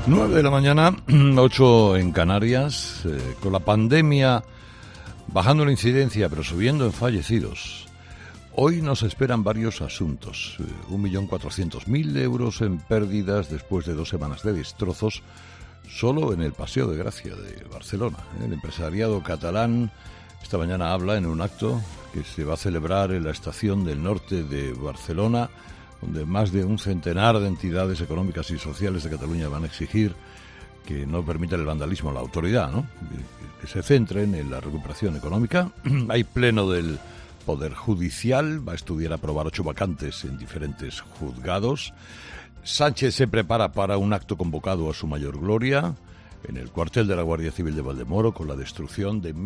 9 de la mañana, 8 en Canarias, con la pandemia bajando la incidencia pero subiendo en fallecidos. Hoy nos esperan varios asuntos. 1.400.000 euros en pérdidas después de 2 semanas de destrozos solo en el Paseo de Gracia de Barcelona. El empresariado catalán esta mañana habla en un acto que se va a celebrar en la estación del norte de Barcelona, donde más de un centenar de entidades económicas y sociales de Cataluña van a exigir que no permitan el vandalismo a la autoridad, ¿no? Que se centren en la recuperación económica. Hay pleno del Poder Judicial, va a estudiar aprobar 8 vacantes en diferentes juzgados. Sánchez se prepara para un acto convocado a su mayor gloria en el cuartel de la Guardia Civil de Valdemoro, con la destrucción de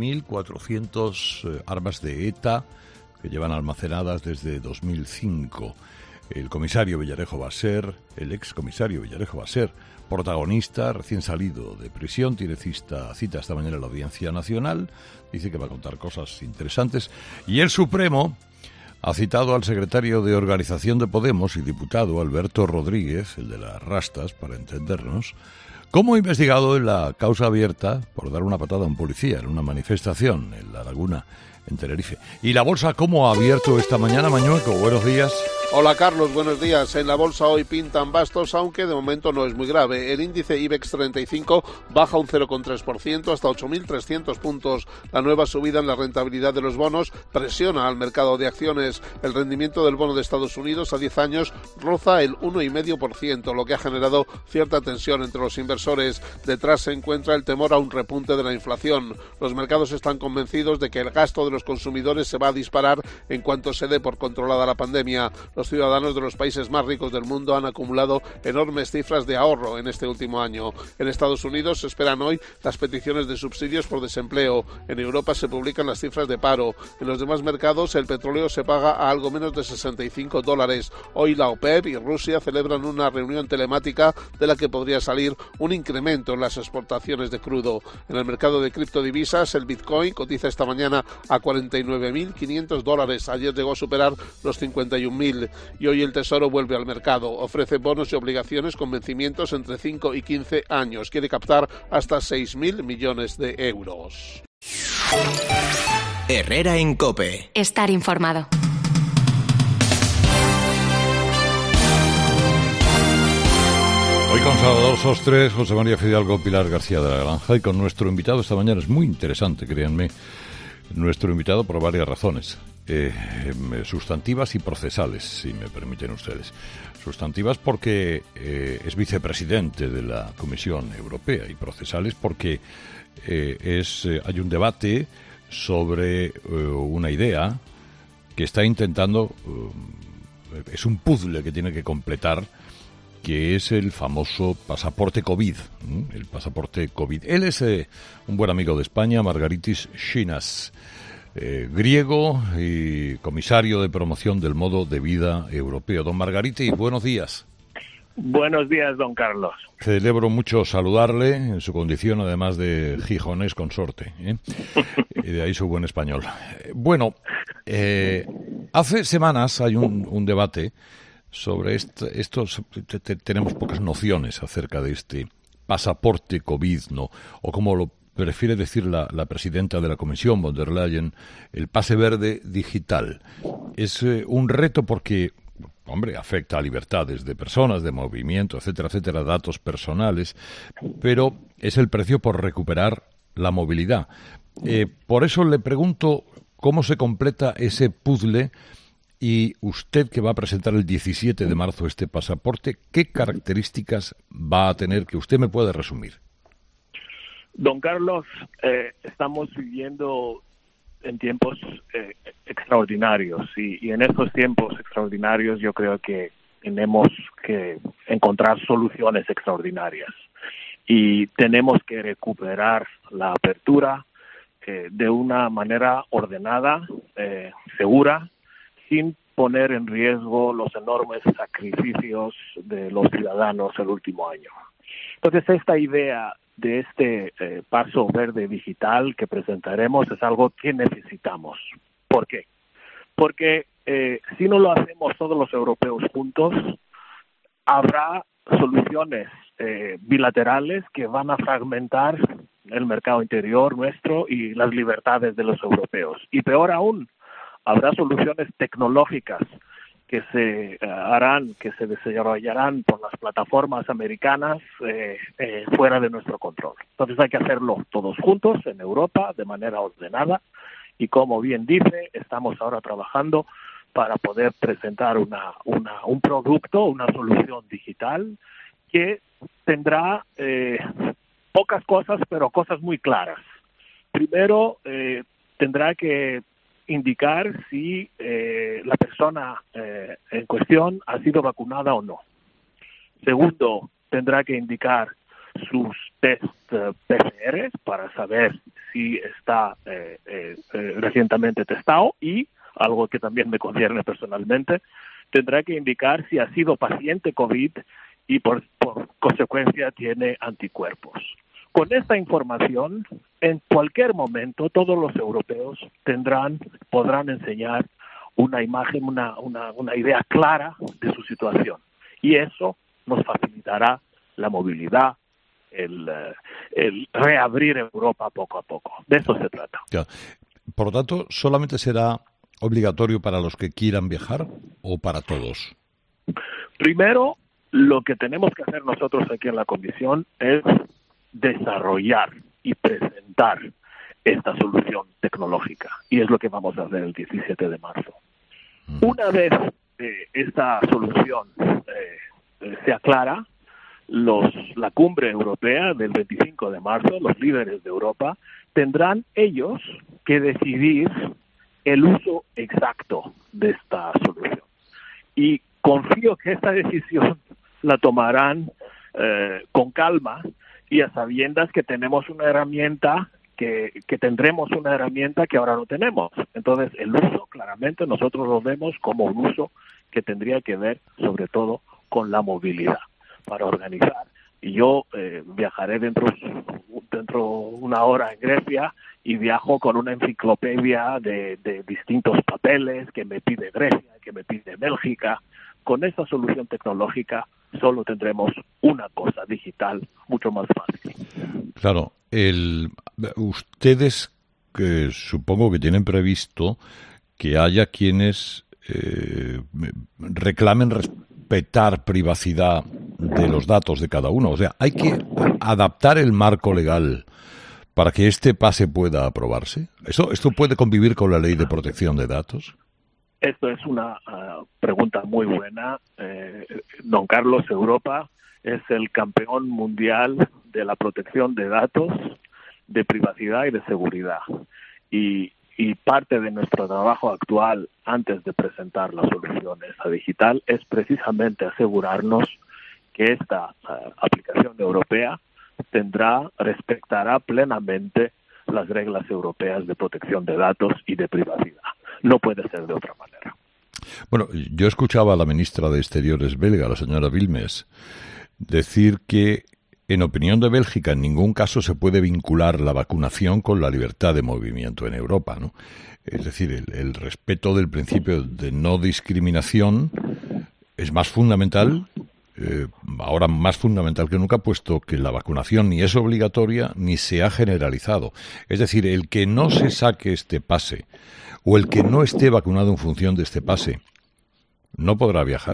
1.400 armas de ETA que llevan almacenadas desde 2005. El comisario Villarejo va a ser, el excomisario Villarejo va a ser protagonista, recién salido de prisión, tiene cita esta mañana en la Audiencia Nacional, dice que va a contar cosas interesantes. Y el Supremo ha citado al secretario de Organización de Podemos y diputado Alberto Rodríguez, el de las rastas, para entendernos, como investigado en la causa abierta por dar una patada a un policía en una manifestación en La Laguna, en Tenerife. ¿Y la bolsa cómo ha abierto esta mañana, Mañueco? Buenos días. Hola Carlos, buenos días. En la bolsa hoy pintan bastos, aunque de momento no es muy grave. El índice IBEX 35 baja un 0,3% hasta 8.300 puntos. La nueva subida en la rentabilidad de los bonos presiona al mercado de acciones. El rendimiento del bono de Estados Unidos a 10 años roza el 1,5%, lo que ha generado cierta tensión entre los inversores. Detrás se encuentra el temor a un repunte de la inflación. Los mercados están convencidos de que el gasto de los consumidores se va a disparar en cuanto se dé por controlada la pandemia. Los ciudadanos de los países más ricos del mundo han acumulado enormes cifras de ahorro en este último año. En Estados Unidos se esperan hoy las peticiones de subsidios por desempleo. En Europa se publican las cifras de paro. En los demás mercados el petróleo se paga a algo menos de $65. Hoy la OPEP y Rusia celebran una reunión telemática de la que podría salir un incremento en las exportaciones de crudo. En el mercado de criptodivisas, el Bitcoin cotiza esta mañana a $49.500. Ayer llegó a superar los 51.000. Y hoy el Tesoro vuelve al mercado. Ofrece bonos y obligaciones con vencimientos entre 5 y 15 años. Quiere captar hasta 6.000 millones de euros. Herrera en COPE. Estar informado. Hoy con Salvador Sostres, José María Fidalgo, Pilar García de la Granja, y con nuestro invitado esta mañana. Es muy interesante, créanme, nuestro invitado por varias razones. Sustantivas y procesales, si me permiten ustedes. Sustantivas porque es vicepresidente de la Comisión Europea, y procesales porque hay un debate sobre una idea que está intentando, es un puzzle que tiene que completar, que es el famoso pasaporte COVID, el pasaporte COVID. Él es un buen amigo de España, Margaritis Schinas, griego y comisario de promoción del modo de vida europeo. Don Margaritis, buenos días. Buenos días, don Carlos. Celebro mucho saludarle en su condición, además de gijonés consorte, y de ahí su buen español. Bueno, hace semanas hay un debate sobre tenemos pocas nociones acerca de este pasaporte COVID, ¿no? O como lo prefiere decir la presidenta de la Comisión, von der Leyen, el pase verde digital. Es un reto porque, hombre, afecta a libertades de personas, de movimiento, etcétera, etcétera, datos personales, pero es el precio por recuperar la movilidad. Por eso le pregunto cómo se completa ese puzzle. Y usted, que va a presentar el 17 de marzo este pasaporte, ¿qué características va a tener que usted me puede resumir? Don Carlos, estamos viviendo en tiempos extraordinarios y en estos tiempos extraordinarios yo creo que tenemos que encontrar soluciones extraordinarias y tenemos que recuperar la apertura de una manera ordenada, segura, sin poner en riesgo los enormes sacrificios de los ciudadanos el último año. Entonces, esta idea de este paso verde digital que presentaremos es algo que necesitamos. ¿Por qué? Porque si no lo hacemos todos los europeos juntos, habrá soluciones bilaterales que van a fragmentar el mercado interior nuestro y las libertades de los europeos. Y peor aún, habrá soluciones tecnológicas que se harán, que se desarrollarán por las plataformas americanas fuera de nuestro control. Entonces hay que hacerlo todos juntos en Europa de manera ordenada y, como bien dice, estamos ahora trabajando para poder presentar un producto, una solución digital que tendrá pocas cosas, pero cosas muy claras. Primero, tendrá que indicar si la persona en cuestión ha sido vacunada o no. Segundo, tendrá que indicar sus test PCR para saber si está recientemente testado y, algo que también me concierne personalmente, tendrá que indicar si ha sido paciente COVID y por consecuencia tiene anticuerpos. Con esta información, en cualquier momento, todos los europeos podrán enseñar una imagen, una idea clara de su situación. Y eso nos facilitará la movilidad, el reabrir Europa poco a poco. De eso se trata. Ya. Por lo tanto, ¿solamente será obligatorio para los que quieran viajar o para todos? Primero, lo que tenemos que hacer nosotros aquí en la Comisión es desarrollar y presentar esta solución tecnológica, y es lo que vamos a hacer el 17 de marzo. Una vez esta solución se aclara, la cumbre europea del 25 de marzo, los líderes de Europa, tendrán ellos que decidir el uso exacto de esta solución. Y confío que esta decisión la tomarán con calma y a sabiendas que tenemos una herramienta, que tendremos una herramienta que ahora no tenemos. Entonces, el uso, claramente, nosotros lo vemos como un uso que tendría que ver, sobre todo, con la movilidad para organizar. Y yo viajaré dentro una hora en Grecia y viajo con una enciclopedia de distintos papeles que me pide Grecia, que me pide Bélgica. Con esta solución tecnológica solo tendremos una cosa digital mucho más fácil. Claro, ustedes que supongo que tienen previsto que haya quienes reclamen respetar privacidad de los datos de cada uno. O sea, hay que adaptar el marco legal para que este pase pueda aprobarse. ¿Esto puede convivir con la ley de protección de datos? Esto es una pregunta muy buena. Don Carlos, Europa es el campeón mundial de la protección de datos, de privacidad y de seguridad. Y parte de nuestro trabajo actual, antes de presentar la solución esta digital, es precisamente asegurarnos que esta aplicación europea respetará plenamente las reglas europeas de protección de datos y de privacidad. No puede ser de otra manera. Bueno, yo escuchaba a la ministra de Exteriores belga, la señora Wilmès, decir que, en opinión de Bélgica, en ningún caso se puede vincular la vacunación con la libertad de movimiento en Europa, ¿no? Es decir, el respeto del principio de no discriminación es más fundamental, ahora más fundamental que nunca, puesto que la vacunación ni es obligatoria ni se ha generalizado. Es decir, el que no se saque este pase o el que no esté vacunado en función de este pase, ¿no podrá viajar?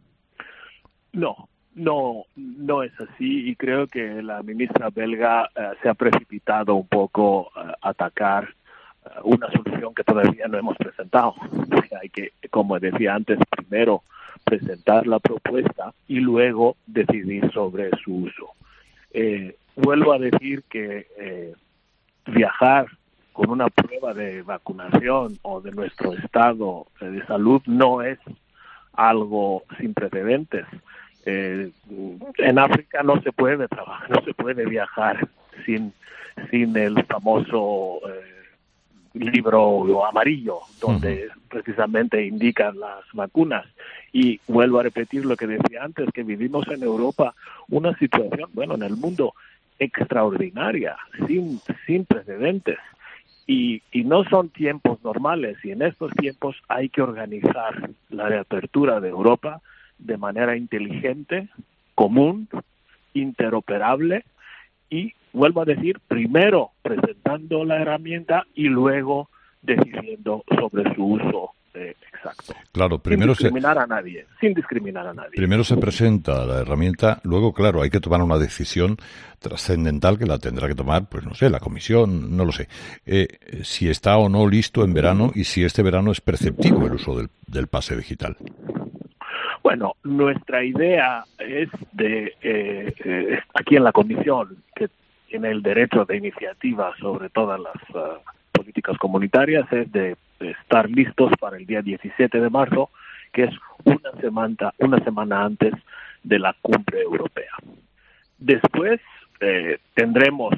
No es así, y creo que la ministra belga se ha precipitado un poco a atacar una solución que todavía no hemos presentado. Hay que, como decía antes, primero presentar la propuesta y luego decidir sobre su uso. Vuelvo a decir que viajar con una prueba de vacunación o de nuestro estado de salud no es algo sin precedentes. En África no se puede trabajar, no se puede viajar sin el famoso libro amarillo donde precisamente indican las vacunas. Y vuelvo a repetir lo que decía antes, que vivimos en Europa una situación, en el mundo, extraordinaria, sin precedentes. Y no son tiempos normales, y en estos tiempos hay que organizar la reapertura de Europa de manera inteligente, común interoperable y, vuelvo a decir, primero presentando la herramienta y luego decidiendo sobre su uso exacto. Claro, primero sin discriminar a nadie. Primero se presenta la herramienta, luego, claro, hay que tomar una decisión trascendental que la tendrá que tomar, pues no sé, la comisión, no lo sé, si está o no listo en verano y si este verano es perceptivo el uso del pase digital. Bueno, nuestra idea es aquí en la comisión, que tiene el derecho de iniciativa sobre todas las políticas comunitarias, es de estar listos para el día 17 de marzo, que es una semana antes de la cumbre europea. Después tendremos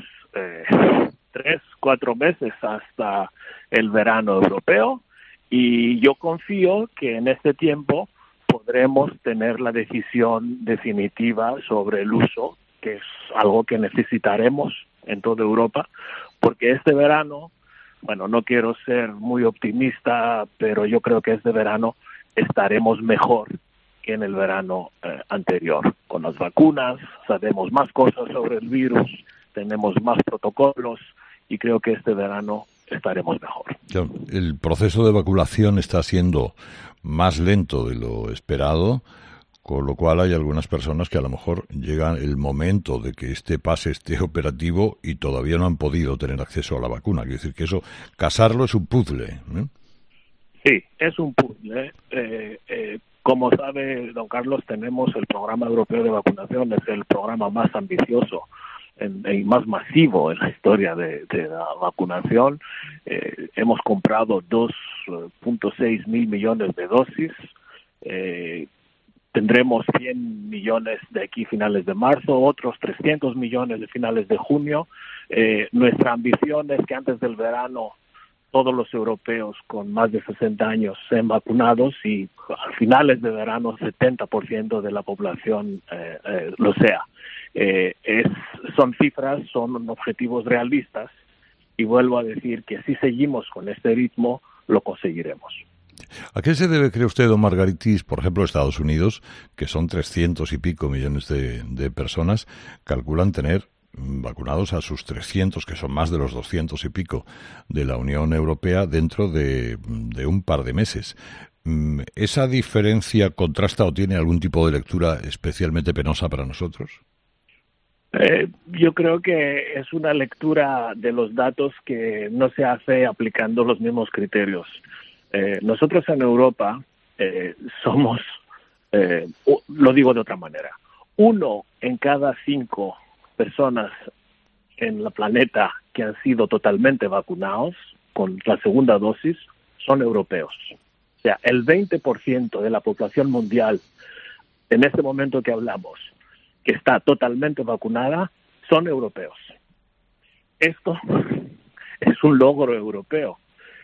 3-4 meses hasta el verano europeo y yo confío que en este tiempo podremos tener la decisión definitiva sobre el uso, que es algo que necesitaremos en toda Europa, porque este verano, bueno, no quiero ser muy optimista, pero yo creo que este verano estaremos mejor que en el verano anterior. Con las vacunas sabemos más cosas sobre el virus, tenemos más protocolos y creo que este verano estaremos mejor. El proceso de vacunación está siendo más lento de lo esperado, con lo cual hay algunas personas que a lo mejor llega el momento de que este pase esté operativo y todavía no han podido tener acceso a la vacuna. Quiero decir que eso, casarlo es un puzzle, ¿eh? Sí, es un puzzle. Como sabe don Carlos, tenemos el programa europeo de vacunación, es el programa más ambicioso y más masivo en la historia de la vacunación. Hemos comprado 2.6 mil millones de dosis. Tendremos 100 millones de aquí finales de marzo, otros 300 millones de finales de junio. Nuestra ambición es que antes del verano todos los europeos con más de 60 años sean vacunados y a finales de verano 70% de la población lo sea. Son cifras, son objetivos realistas y vuelvo a decir que si seguimos con este ritmo lo conseguiremos. ¿A qué se debe, cree usted, don Margaritis, por ejemplo, Estados Unidos, que son 300 y pico millones de personas, calculan tener vacunados a sus 300, que son más de los 200 y pico de la Unión Europea, dentro de un par de meses? ¿Esa diferencia contrasta o tiene algún tipo de lectura especialmente penosa para nosotros? Yo creo que es una lectura de los datos que no se hace aplicando los mismos criterios. Nosotros en Europa somos, lo digo de otra manera, 1 en cada 5 personas en el planeta que han sido totalmente vacunados con la segunda dosis son europeos. O sea, el 20% de la población mundial en este momento que hablamos, que está totalmente vacunada, son europeos. Esto es un logro europeo.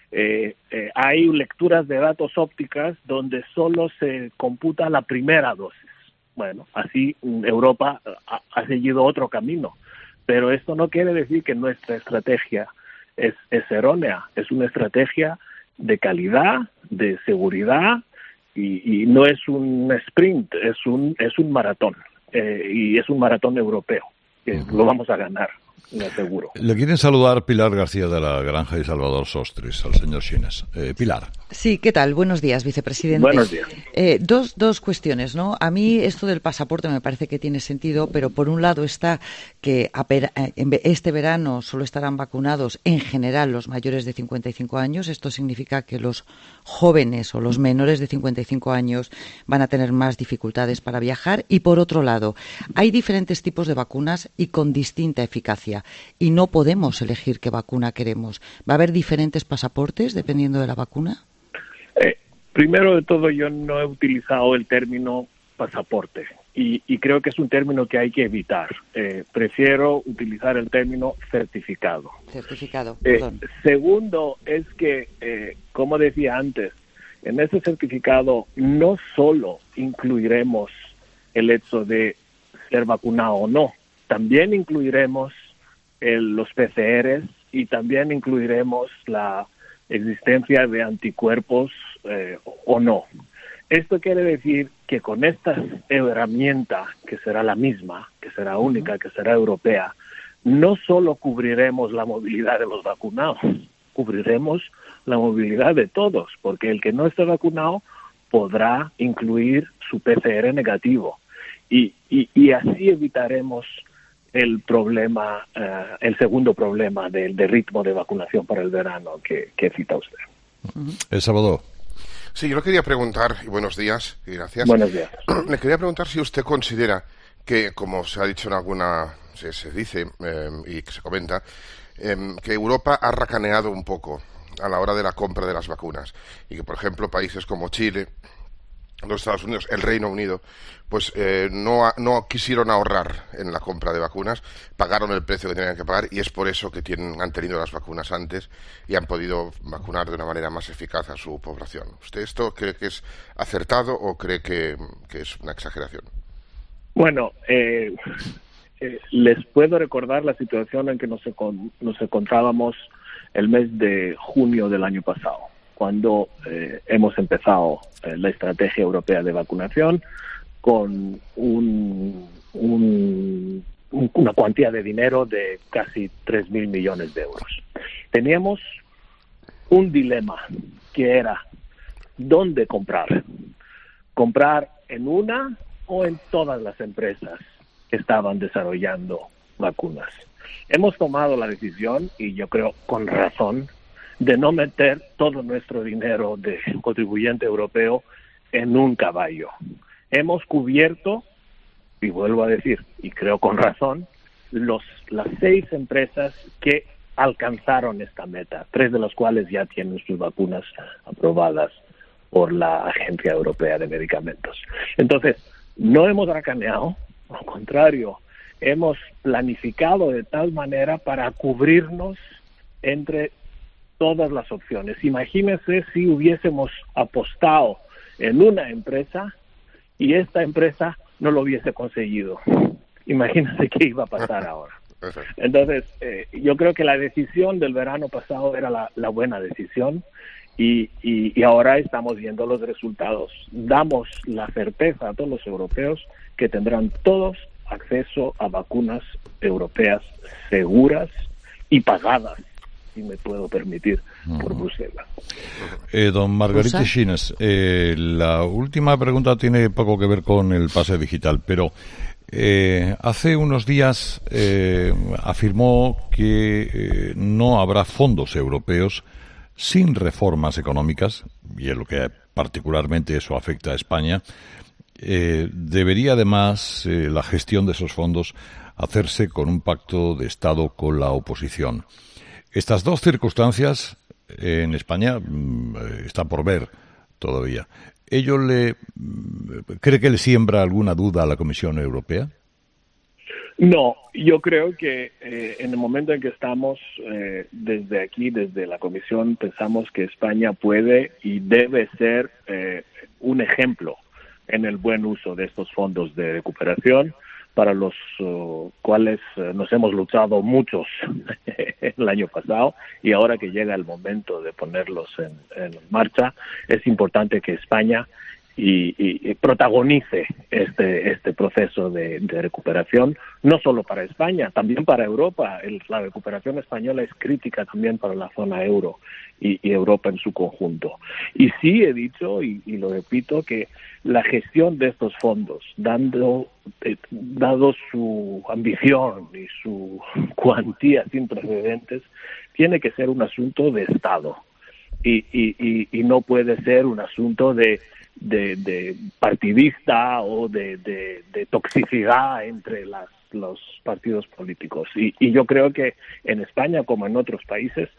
Hay lecturas de datos ópticas donde solo se computa la primera dosis. Bueno, así Europa ha seguido otro camino, pero esto no quiere decir que nuestra estrategia es errónea. Es una estrategia de calidad, de seguridad y no es un sprint, es un maratón y es un maratón europeo que lo vamos a ganar. Me aseguro. Le quieren saludar Pilar García de la Granja y Salvador Sostres, al señor Sines. Pilar. Sí, ¿qué tal? Buenos días, vicepresidente. Buenos días. Dos cuestiones, ¿no? A mí esto del pasaporte me parece que tiene sentido, pero por un lado está que este verano solo estarán vacunados en general los mayores de 55 años. Esto significa que los jóvenes o los menores de 55 años van a tener más dificultades para viajar. Y por otro lado, hay diferentes tipos de vacunas y con distinta eficacia. Y no podemos elegir qué vacuna queremos. ¿Va a haber diferentes pasaportes dependiendo de la vacuna? Primero de todo, yo no he utilizado el término pasaporte y creo que es un término que hay que evitar. Prefiero utilizar el término certificado. Certificado, perdón. Segundo, es que, como decía antes, en ese certificado no solo incluiremos el hecho de ser vacunado o no, también incluiremos los PCRs y también incluiremos la existencia de anticuerpos o no. Esto quiere decir que con esta herramienta, que será la misma, que será única, que será europea, no solo cubriremos la movilidad de los vacunados, cubriremos la movilidad de todos, porque el que no esté vacunado podrá incluir su PCR negativo y así evitaremos el problema, el segundo problema del ritmo de vacunación para el verano que cita usted. El sábado. Sí, yo le quería preguntar, y buenos días, y gracias. Buenos días. Le quería preguntar si usted considera que, como se ha dicho en alguna, se dice y que se comenta, que Europa ha racaneado un poco a la hora de la compra de las vacunas y que, por ejemplo, países como Chile, los Estados Unidos, el Reino Unido, pues no quisieron ahorrar en la compra de vacunas, pagaron el precio que tenían que pagar y es por eso que han tenido las vacunas antes y han podido vacunar de una manera más eficaz a su población. ¿Usted esto cree que es acertado o cree que es una exageración? Bueno, les puedo recordar la situación en que nos encontrábamos el mes de junio del año pasado, cuando hemos empezado la estrategia europea de vacunación con una cuantía de dinero de casi 3.000 millones de euros. Teníamos un dilema que era ¿dónde comprar? ¿Comprar en una o en todas las empresas que estaban desarrollando vacunas? Hemos tomado la decisión, y yo creo con razón, de no meter todo nuestro dinero de contribuyente europeo en un caballo. Hemos cubierto, y vuelvo a decir, y creo con razón, las 6 empresas que alcanzaron esta meta, 3 de las cuales ya tienen sus vacunas aprobadas por la Agencia Europea de Medicamentos. Entonces, no hemos racaneado, al contrario, hemos planificado de tal manera para cubrirnos entre todas las opciones. Imagínense si hubiésemos apostado en una empresa y esta empresa no lo hubiese conseguido. Imagínense qué iba a pasar ahora. Entonces, yo creo que la decisión del verano pasado era la buena decisión y ahora estamos viendo los resultados. Damos la certeza a todos los europeos que tendrán todos acceso a vacunas europeas seguras y pagadas, si me puedo permitir, por Bruselas. Don Margaritis Schinas, la última pregunta tiene poco que ver con el pase digital, pero hace unos días afirmó que no habrá fondos europeos sin reformas económicas, y en lo que particularmente eso afecta a España. Debería además la gestión de esos fondos hacerse con un pacto de Estado con la oposición. Estas dos circunstancias en España están por ver todavía. ¿Ello cree que le siembra alguna duda a la Comisión Europea? No, yo creo que en el momento en que estamos desde aquí, desde la Comisión, pensamos que España puede y debe ser un ejemplo en el buen uso de estos fondos de recuperación, para los cuales nos hemos luchado muchos el año pasado, y ahora que llega el momento de ponerlos en marcha, es importante que España y protagonice este proceso de recuperación, no solo para España, también para Europa. La recuperación española es crítica también para la zona euro y Europa en su conjunto. Y sí he dicho, y lo repito, que la gestión de estos fondos, dado su ambición y su cuantía sin precedentes, tiene que ser un asunto de Estado y no puede ser un asunto de partidista o de toxicidad entre los partidos políticos. Y yo creo que en España, como en otros países,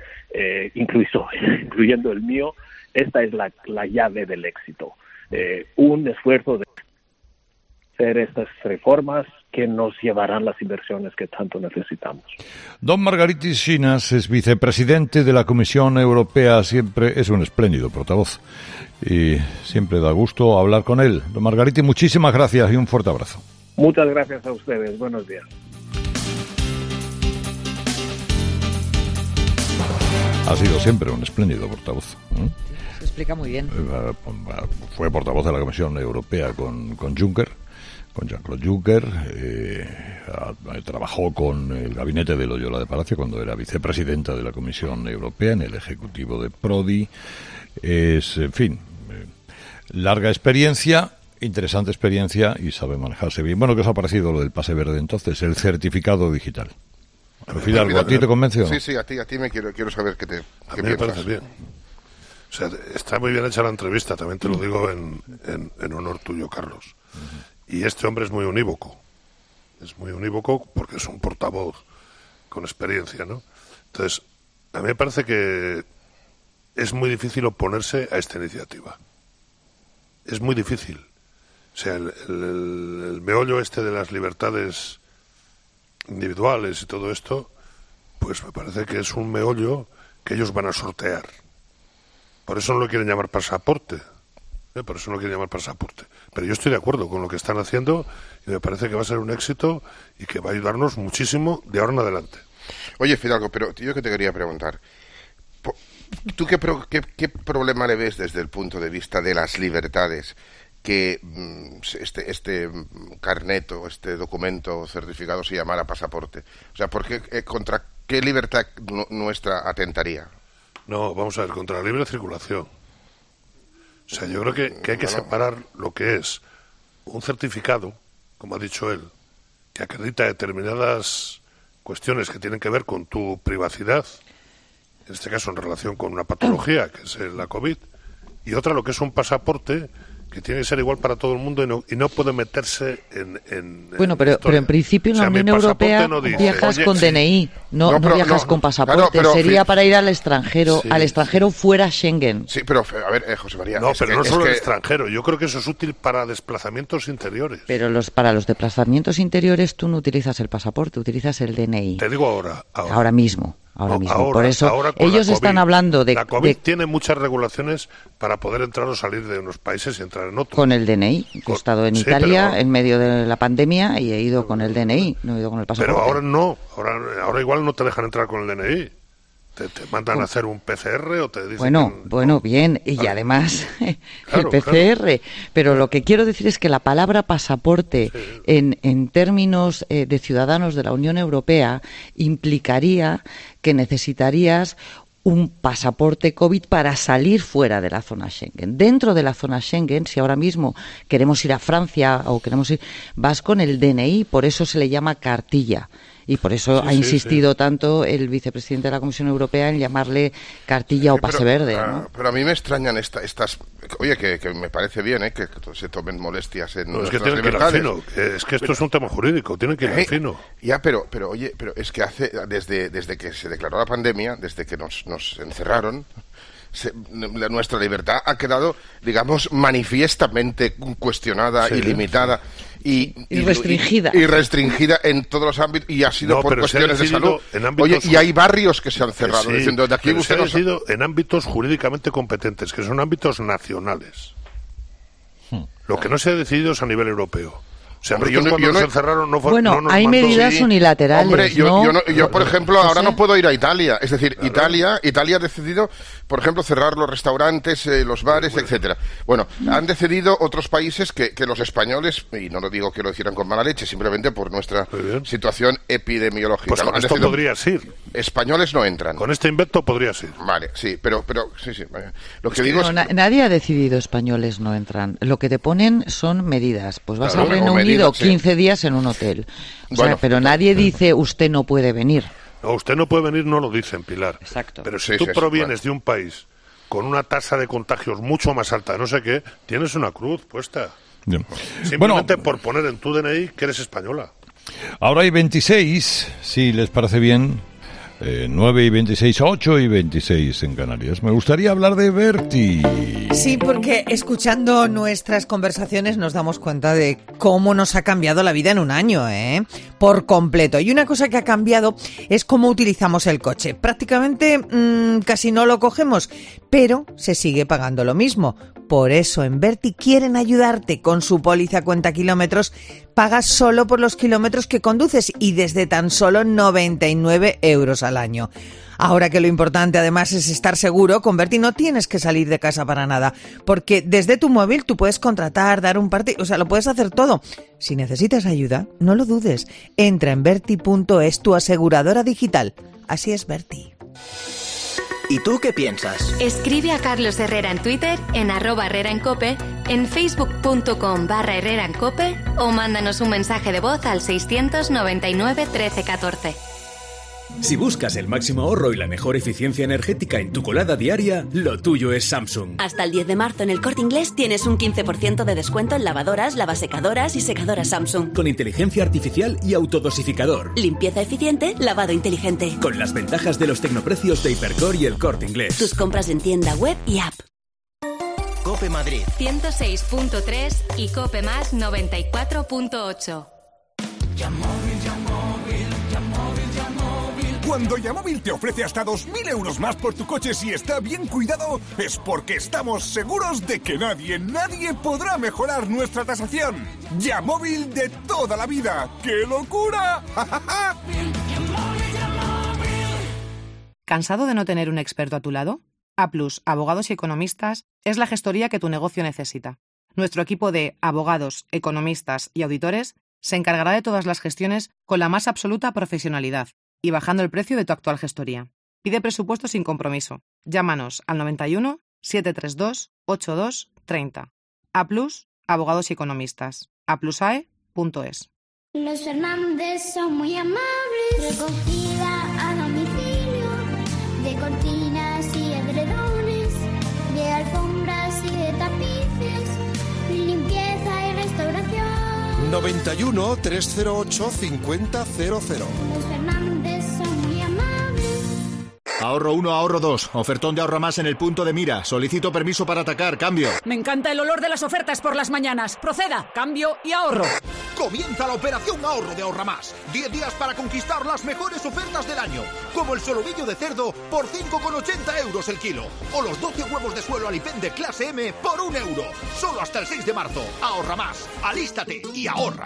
incluyendo el mío, esta es la llave del éxito. Un esfuerzo de hacer estas reformas que nos llevarán las inversiones que tanto necesitamos. Don Margaritis Schinas es vicepresidente de la Comisión Europea, siempre es un espléndido portavoz y siempre da gusto hablar con él. Don Margaritis, muchísimas gracias y un fuerte abrazo. Muchas gracias a ustedes. Buenos días. Ha sido siempre un espléndido portavoz. Se explica muy bien. Fue portavoz de la Comisión Europea con Juncker, con Jean-Claude Juncker. Trabajó con el gabinete de Loyola de Palacio cuando era vicepresidenta de la Comisión Europea en el ejecutivo de Prodi. En fin, larga experiencia, interesante experiencia y sabe manejarse bien. Bueno, ¿qué os ha parecido lo del pase verde entonces? El certificado digital. Fidalgo, ¿a ti te convence o no? Sí, a ti me quiero saber qué piensas. A mí me parece bien. O sea, está muy bien hecha la entrevista, también te lo digo en honor tuyo, Carlos. Y este hombre es muy unívoco. Es muy unívoco porque es un portavoz con experiencia, ¿no? Entonces, a mí me parece que es muy difícil oponerse a esta iniciativa. Es muy difícil. O sea, el meollo este de las libertades individuales y todo esto, pues me parece que es un meollo que ellos van a sortear. Por eso no lo quieren llamar pasaporte. Pero yo estoy de acuerdo con lo que están haciendo y me parece que va a ser un éxito y que va a ayudarnos muchísimo de ahora en adelante. Oye, Fidalgo, pero yo que te quería preguntar, ¿tú qué problema le ves desde el punto de vista de las libertades que este carneto, este documento certificado se llamara pasaporte? O sea, ¿contra qué libertad nuestra atentaría? No, vamos a ver, contra la libre circulación. O sea, yo creo que hay que separar lo que es un certificado, como ha dicho él, que acredita determinadas cuestiones que tienen que ver con tu privacidad, en este caso en relación con una patología, que es la COVID, y otra lo que es un pasaporte que tiene que ser igual para todo el mundo y no puede meterse en bueno, pero en principio en la Unión Europea viajas con DNI, no viajas con pasaporte. Claro, sería para ir al extranjero, al extranjero fuera Schengen. Sí, pero a ver, José María. No, pero no solo el extranjero. Yo creo que eso es útil para desplazamientos interiores. Pero para los desplazamientos interiores tú no utilizas el pasaporte, utilizas el DNI. Te digo ahora. Ahora mismo. Por eso ellos están hablando de... La COVID tiene muchas regulaciones para poder entrar o salir de unos países y entrar en otros. Con el DNI. He estado en Italia en medio de la pandemia y he ido con el DNI, no he ido con el pasaporte. Pero ahora no. Ahora igual no te dejan entrar con el DNI. Te mandan a hacer un PCR o te dicen... Bueno, bien, y además el PCR. Pero lo que quiero decir es que la palabra pasaporte en términos de ciudadanos de la Unión Europea implicaría que necesitarías un pasaporte COVID para salir fuera de la zona Schengen. Dentro de la zona Schengen, si ahora mismo queremos ir a Francia o vas con el DNI, por eso se le llama cartilla. Y por eso ha insistido tanto el vicepresidente de la Comisión Europea en llamarle cartilla o pase verde, ¿no? Pero a mí me extrañan estas... Oye, que me parece bien, que se tomen molestias en nuestras libertades. Es que tienen que ir al fino. Es que esto es un tema jurídico, tienen que ir al fino. Ya, pero es que desde que se declaró la pandemia, desde que nos encerraron... nuestra libertad ha quedado, digamos, manifiestamente cuestionada y limitada y restringida. Y restringida en todos los ámbitos y ha sido por cuestiones de salud. Oye, y hay barrios que se han cerrado diciendo de aquí ustedes... han sido en ámbitos jurídicamente competentes, que son ámbitos nacionales. Lo que no se ha decidido es a nivel europeo. O sea, cuando se encerraron no fue... Bueno, hay medidas unilaterales, hombre, yo por ejemplo, ahora no puedo ir a Italia. Es decir, claro. Italia ha decidido, por ejemplo, cerrar los restaurantes, los bares, etcétera. Bueno, han decidido otros países que los españoles, y no lo digo que lo hicieran con mala leche, simplemente por nuestra situación epidemiológica. Pues con esto podrías ir. Españoles no entran. Con este invento podrías ir. Vale, sí, pero sí. Lo que digo es... Nadie ha decidido españoles no entran. Lo que te ponen son medidas. Pues vas al Reino Unido 15 días en un hotel. Pero nadie dice usted no puede venir. No, usted no puede venir, no lo dicen, Pilar. Exacto. Pero si tú provienes de un país con una tasa de contagios mucho más alta, no sé qué, tienes una cruz puesta. Bien. Simplemente por poner en tu DNI que eres española. Ahora hay 26, si les parece bien, 9 y 26, 8 y 26 en Canarias. Me gustaría hablar de Berti. Sí, porque escuchando nuestras conversaciones nos damos cuenta de cómo nos ha cambiado la vida en un año, por completo. Y una cosa que ha cambiado es cómo utilizamos el coche. Prácticamente casi no lo cogemos, pero se sigue pagando lo mismo. Por eso en Verti quieren ayudarte con su póliza cuenta kilómetros. Pagas solo por los kilómetros que conduces y desde tan solo 99 € al año. Ahora que lo importante además es estar seguro, con Verti no tienes que salir de casa para nada, porque desde tu móvil tú puedes contratar, dar un parte, lo puedes hacer todo. Si necesitas ayuda, no lo dudes. Entra en Verti.es, tu aseguradora digital. Así es Verti. ¿Y tú qué piensas? Escribe a Carlos Herrera en Twitter, en @HerreraEnCope, en facebook.com/HerreraEnCope o mándanos un mensaje de voz al 699 13 14. Si buscas el máximo ahorro y la mejor eficiencia energética en tu colada diaria, lo tuyo es Samsung. Hasta el 10 de marzo en El Corte Inglés tienes un 15% de descuento en lavadoras, lavasecadoras y secadoras Samsung. Con inteligencia artificial y autodosificador. Limpieza eficiente, lavado inteligente. Con las ventajas de los tecnoprecios de Hipercor y El Corte Inglés. Tus compras en tienda web y app. Cope Madrid 106.3 y Cope Más 94.8. Cuando Yamóvil te ofrece hasta 2.000 € más por tu coche si está bien cuidado, es porque estamos seguros de que nadie podrá mejorar nuestra tasación. Yamóvil de toda la vida. ¡Qué locura! ¿Cansado de no tener un experto a tu lado? A+, Abogados y Economistas, es la gestoría que tu negocio necesita. Nuestro equipo de abogados, economistas y auditores se encargará de todas las gestiones con la más absoluta profesionalidad y bajando el precio de tu actual gestoría. Pide presupuesto sin compromiso. Llámanos al 91 732 82 30. A+, Abogados y Economistas. aplusae.es. Los Fernández son muy amables. Recogida a domicilio de cortinas y edredones, de alfombras y de tapices, limpieza y restauración. 91 308 5000. Los Fernández son muy amables. Ahorro 1, ahorro 2. Ofertón de Ahorra Más en el punto de mira. Solicito permiso para atacar. Cambio. Me encanta el olor de las ofertas por las mañanas. Proceda, cambio y ahorro. Comienza la operación ahorro de Ahorra Más. 10 días para conquistar las mejores ofertas del año. Como el solomillo de cerdo por 5,80 € el kilo. O los 12 huevos de suelo Alipén de clase M por 1 €. Solo hasta el 6 de marzo. Ahorra Más. Alístate y ahorra.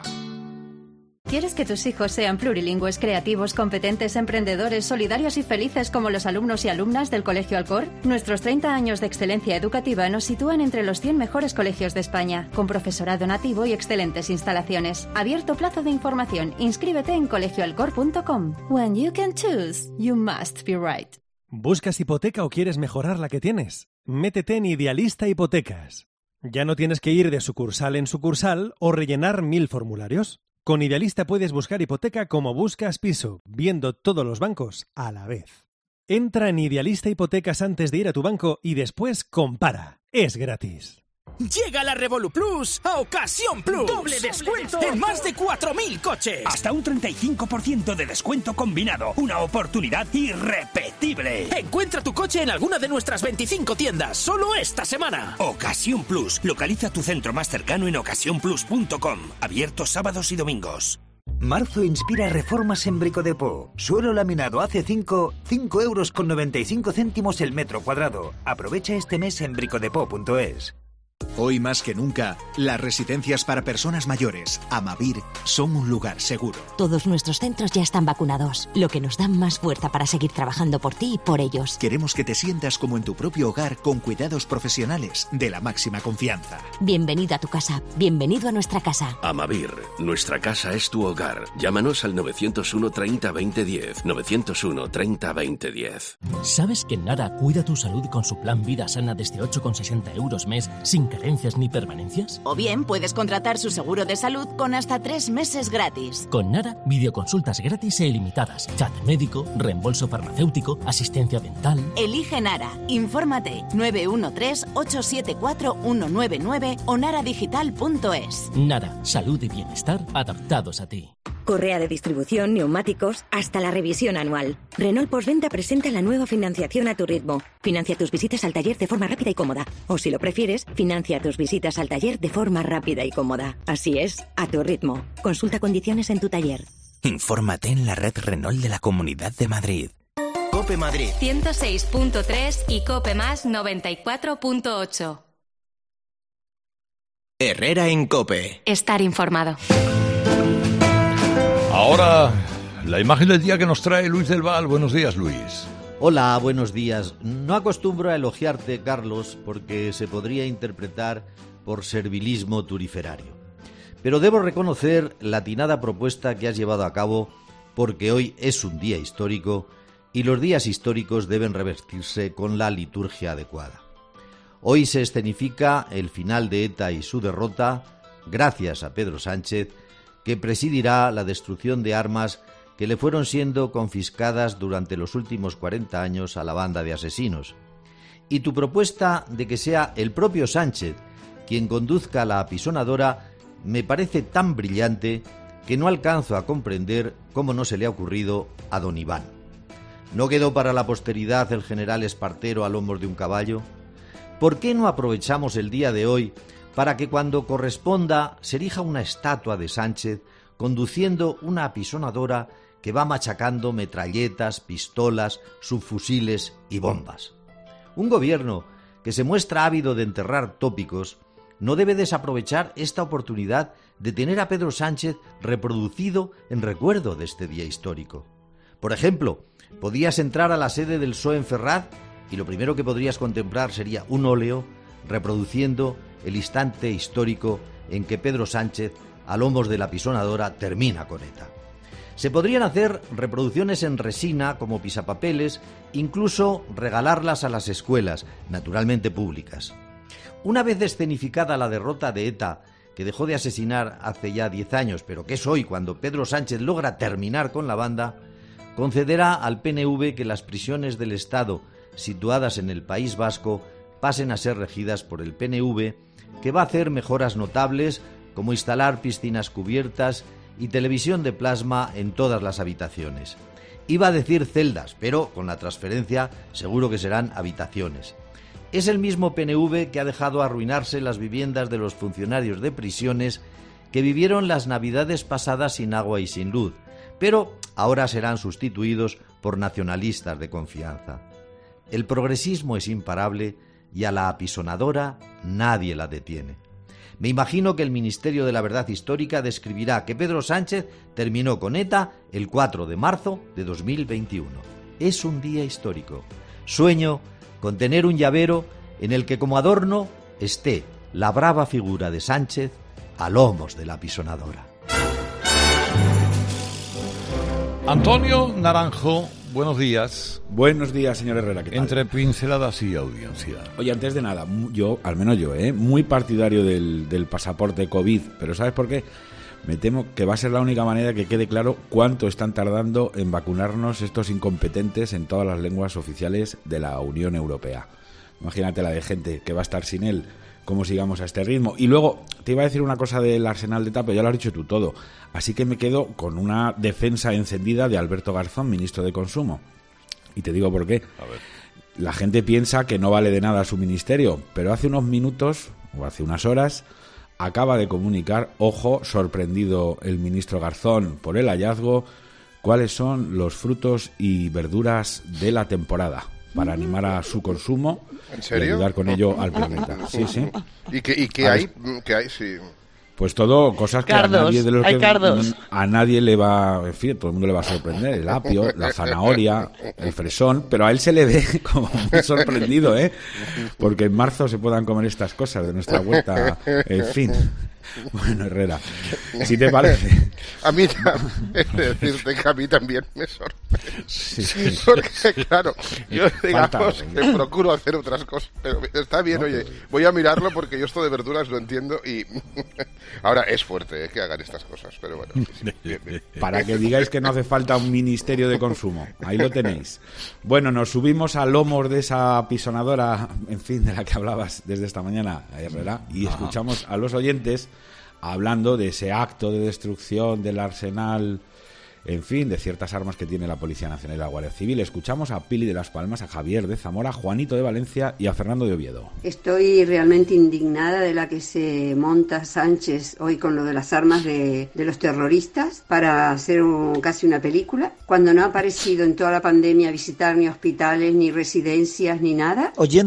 ¿Quieres que tus hijos sean plurilingües, creativos, competentes, emprendedores, solidarios y felices como los alumnos y alumnas del Colegio Alcor? Nuestros 30 años de excelencia educativa nos sitúan entre los 100 mejores colegios de España, con profesorado nativo y excelentes instalaciones. Abierto plazo de información. Inscríbete en colegioalcor.com. When you can choose, you must be right. ¿Buscas hipoteca o quieres mejorar la que tienes? Métete en Idealista Hipotecas. Ya no tienes que ir de sucursal en sucursal o rellenar 1000 formularios. Con Idealista puedes buscar hipoteca como buscas piso, viendo todos los bancos a la vez. Entra en Idealista Hipotecas antes de ir a tu banco y después compara. Es gratis. Llega la Revolu Plus a Ocasión Plus. Doble descuento en más de 4.000 coches. Hasta un 35% de descuento combinado. Una oportunidad irrepetible. Encuentra tu coche en alguna de nuestras 25 tiendas. Solo esta semana. Ocasión Plus. Localiza tu centro más cercano en ocasiónplus.com. Abierto sábados y domingos. Marzo inspira reformas en Bricodepot. Suelo laminado AC5, 5,95 € el metro cuadrado. Aprovecha este mes en bricodepot.es. Hoy más que nunca, las residencias para personas mayores, Amavir, son un lugar seguro. Todos nuestros centros ya están vacunados, lo que nos da más fuerza para seguir trabajando por ti y por ellos. Queremos que te sientas como en tu propio hogar con cuidados profesionales de la máxima confianza. Bienvenido a tu casa, bienvenido a nuestra casa. Amavir, nuestra casa es tu hogar. Llámanos al 901 30 20 10. 901 30 20 10. ¿Sabes que Nara cuida tu salud con su plan Vida Sana desde 8,60 € mes sin carencias ni permanencias? O bien puedes contratar su seguro de salud con hasta 3 meses gratis. Con Nara, videoconsultas gratis e ilimitadas, chat médico, reembolso farmacéutico, asistencia dental. Elige Nara. Infórmate 913-874-199 o naradigital.es. Nara, salud y bienestar adaptados a ti. Correa de distribución, neumáticos, hasta la revisión anual. Renault Postventa presenta la nueva financiación a tu ritmo. Financia tus visitas al taller de forma rápida y cómoda. O si lo prefieres, financia tus visitas al taller de forma rápida y cómoda. Así es, a tu ritmo. Consulta condiciones en tu taller. Infórmate en la red Renault de la Comunidad de Madrid. Cope Madrid 106.3 y Cope Más 94.8. Herrera en COPE. Estar informado. Ahora, la imagen del día que nos trae Luis del Val. Buenos días, Luis. Hola, buenos días. No acostumbro a elogiarte, Carlos, porque se podría interpretar por servilismo turiferario. Pero debo reconocer la atinada propuesta que has llevado a cabo, porque hoy es un día histórico y los días históricos deben revestirse con la liturgia adecuada. Hoy se escenifica el final de ETA y su derrota, gracias a Pedro Sánchez, que presidirá la destrucción de armas que le fueron siendo confiscadas durante los últimos 40 años a la banda de asesinos. Y tu propuesta de que sea el propio Sánchez quien conduzca la apisonadora me parece tan brillante que no alcanzo a comprender cómo no se le ha ocurrido a don Iván. ¿No quedó para la posteridad el general Espartero a lomos de un caballo? ¿Por qué no aprovechamos el día de hoy para que cuando corresponda se erija una estatua de Sánchez conduciendo una apisonadora que va machacando metralletas, pistolas, subfusiles y bombas? Un gobierno que se muestra ávido de enterrar tópicos no debe desaprovechar esta oportunidad de tener a Pedro Sánchez reproducido en recuerdo de este día histórico. Por ejemplo, podías entrar a la sede del PSOE en Ferraz y lo primero que podrías contemplar sería un óleo reproduciendo el instante histórico en que Pedro Sánchez, a lomos de la apisonadora, termina con ETA. Se podrían hacer reproducciones en resina como pisapapeles, incluso regalarlas a las escuelas, naturalmente públicas. Una vez escenificada la derrota de ETA, que dejó de asesinar hace ya 10 años, pero que es hoy cuando Pedro Sánchez logra terminar con la banda, concederá al PNV que las prisiones del Estado situadas en el País Vasco pasen a ser regidas por el PNV, que va a hacer mejoras notables como instalar piscinas cubiertas y televisión de plasma en todas las habitaciones. Iba a decir celdas, pero con la transferencia seguro que serán habitaciones. Es el mismo PNV que ha dejado arruinarse las viviendas de los funcionarios de prisiones que vivieron las navidades pasadas sin agua y sin luz, pero ahora serán sustituidos por nacionalistas de confianza. El progresismo es imparable y a la apisonadora nadie la detiene. Me imagino que el Ministerio de la Verdad Histórica describirá que Pedro Sánchez terminó con ETA el 4 de marzo de 2021. Es un día histórico. Sueño con tener un llavero en el que como adorno esté la brava figura de Sánchez a lomos de la apisonadora. Antonio Naranjo, buenos días. Buenos días, señor Herrera, ¿qué tal? Entre pinceladas y audiencia. Oye, antes de nada, yo, al menos yo, muy partidario del pasaporte COVID, pero ¿sabes por qué? Me temo que va a ser la única manera que quede claro cuánto están tardando en vacunarnos estos incompetentes en todas las lenguas oficiales de la Unión Europea. Imagínate la de gente que va a estar sin él, cómo sigamos a este ritmo. Y luego, te iba a decir una cosa del arsenal de ETA, pero ya lo has dicho tú todo. Así que me quedo con una defensa encendida de Alberto Garzón, ministro de Consumo. Y te digo por qué. A ver. La gente piensa que no vale de nada su ministerio, pero hace unos minutos, o hace unas horas, acaba de comunicar, ojo, sorprendido el ministro Garzón por el hallazgo, cuáles son los frutos y verduras de la temporada, para animar a su consumo. ¿En serio? Y ayudar con ello al planeta. Sí, sí. ¿Y qué hay? ¿Qué hay? Sí. Pues todo, cosas que cardos, a nadie de los hay que cardos. a nadie le va, en fin, todo el mundo le va a sorprender, el apio, la zanahoria, el fresón, pero a él se le ve como muy sorprendido, porque en marzo se puedan comer estas cosas de nuestra huerta, en fin. Bueno, Herrera, si te parece. A mí es decirte que a mí también me sorprende. Sí. Porque, claro, yo digamos que procuro hacer otras cosas. Pero está bien, no, oye, voy a mirarlo porque yo esto de verduras lo entiendo y ahora es fuerte que hagan estas cosas, pero bueno. Sí, bien. Para que digáis que no hace falta un ministerio de consumo. Ahí lo tenéis. Bueno, nos subimos a lomos de esa apisonadora, en fin, de la que hablabas desde esta mañana, Herrera, y escuchamos a los oyentes hablando de ese acto de destrucción del arsenal, en fin, de ciertas armas que tiene la Policía Nacional y la Guardia Civil. Escuchamos a Pili de Las Palmas, a Javier de Zamora, a Juanito de Valencia y a Fernando de Oviedo. Estoy realmente indignada de la que se monta Sánchez hoy con lo de las armas de los terroristas para hacer casi una película, cuando no ha aparecido en toda la pandemia visitar ni hospitales, ni residencias, ni nada. Oyendo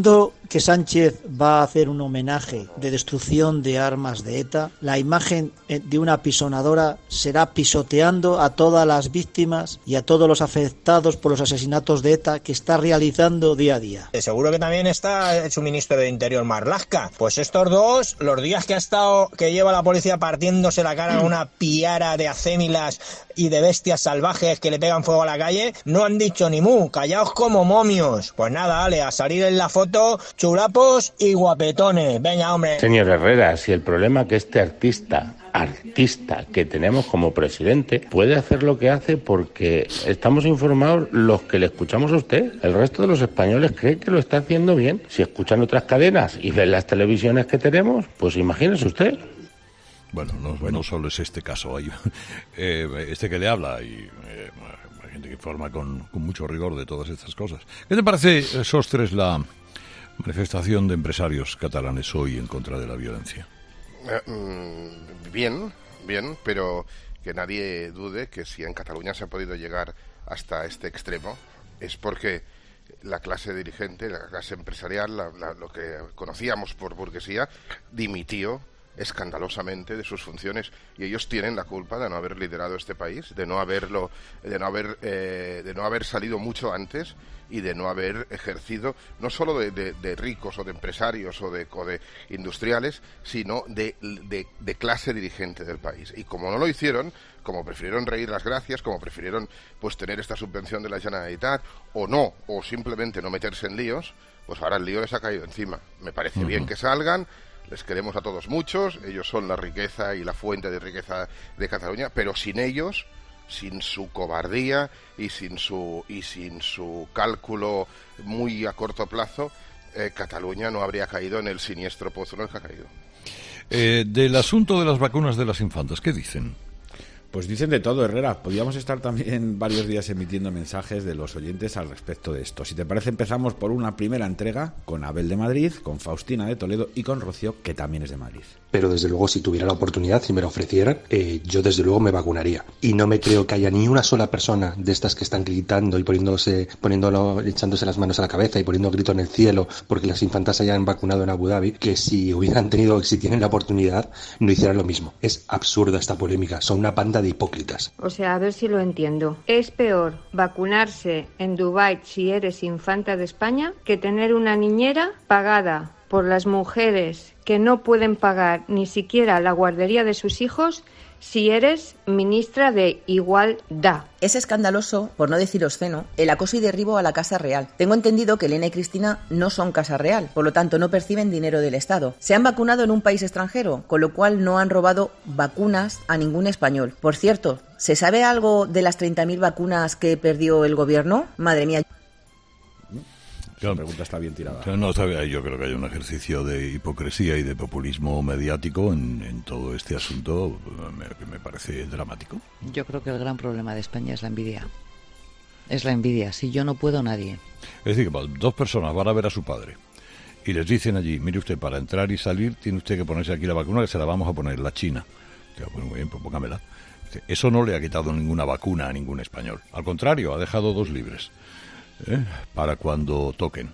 que Sánchez va a hacer un homenaje de destrucción de armas de ETA, la imagen de una pisonadora será pisoteando a todas las víctimas y a todos los afectados por los asesinatos de ETA que está realizando día a día. Seguro que también está su ministro de Interior, Marlaska. Pues estos dos, los días que lleva la policía partiéndose la cara a una piara de acémilas y de bestias salvajes que le pegan fuego a la calle, no han dicho ni mu, callaos como momios. Pues nada, Ale, a salir en la foto, chulapos y guapetones. Venga, hombre. Señor Herrera, si el problema es que este artista que tenemos como presidente puede hacer lo que hace porque estamos informados los que le escuchamos a usted. El resto de los españoles creen que lo está haciendo bien. Si escuchan otras cadenas y ven las televisiones que tenemos, pues imagínese usted. Bueno, no solo es este caso, hay este que le habla y hay gente que informa con mucho rigor de todas estas cosas. ¿Qué te parece, Sostres, la manifestación de empresarios catalanes hoy en contra de la violencia? Bien, pero que nadie dude que si en Cataluña se ha podido llegar hasta este extremo es porque la clase dirigente, la clase empresarial, lo que conocíamos por burguesía, dimitió escandalosamente de sus funciones y ellos tienen la culpa de no haber liderado este país, de no haber salido mucho antes y de no haber ejercido no solo de ricos o de empresarios o de industriales, sino de clase dirigente del país. Y como no lo hicieron, como prefirieron reír las gracias, como prefirieron pues tener esta subvención de la Generalitat o simplemente no meterse en líos, pues ahora el lío les ha caído encima. Me parece bien que salgan. Les queremos a todos muchos, ellos son la riqueza y la fuente de riqueza de Cataluña, pero sin ellos, sin su cobardía y sin su cálculo muy a corto plazo, Cataluña no habría caído en el siniestro pozo en el que ha caído. Del asunto de las vacunas de las infantas, ¿qué dicen? Pues dicen de todo, Herrera. Podríamos estar también varios días emitiendo mensajes de los oyentes al respecto de esto. Si te parece, empezamos por una primera entrega con Abel de Madrid, con Faustina de Toledo y con Rocío, que también es de Madrid. Pero desde luego, si tuviera la oportunidad, si me la ofrecieran, yo desde luego me vacunaría. Y no me creo que haya ni una sola persona de estas que están gritando y echándose las manos a la cabeza y poniendo grito en el cielo porque las infantas hayan vacunado en Abu Dhabi, que si tienen la oportunidad, no hicieran lo mismo. Es absurda esta polémica. Son una panda de hipócritas. O sea, a ver si lo entiendo. ¿Es peor vacunarse en Dubái si eres infanta de España que tener una niñera pagada por las mujeres que no pueden pagar ni siquiera la guardería de sus hijos si eres ministra de Igualdad? Es escandaloso, por no decir obsceno, el acoso y derribo a la Casa Real. Tengo entendido que Elena y Cristina no son Casa Real, por lo tanto no perciben dinero del Estado. Se han vacunado en un país extranjero, con lo cual no han robado vacunas a ningún español. Por cierto, ¿se sabe algo de las 30.000 vacunas que perdió el gobierno? Madre mía. La pregunta está bien tirada. No, yo creo que hay un ejercicio de hipocresía y de populismo mediático en todo este asunto que me parece dramático. Yo creo que el gran problema de España es la envidia. Es la envidia. Si yo no puedo, nadie. Es decir, que dos personas van a ver a su padre y les dicen allí, mire usted, para entrar y salir tiene usted que ponerse aquí la vacuna, que se la vamos a poner, la china. Bueno, muy bien, pues póngamela. Eso no le ha quitado ninguna vacuna a ningún español. Al contrario, ha dejado dos libres. Para cuando toquen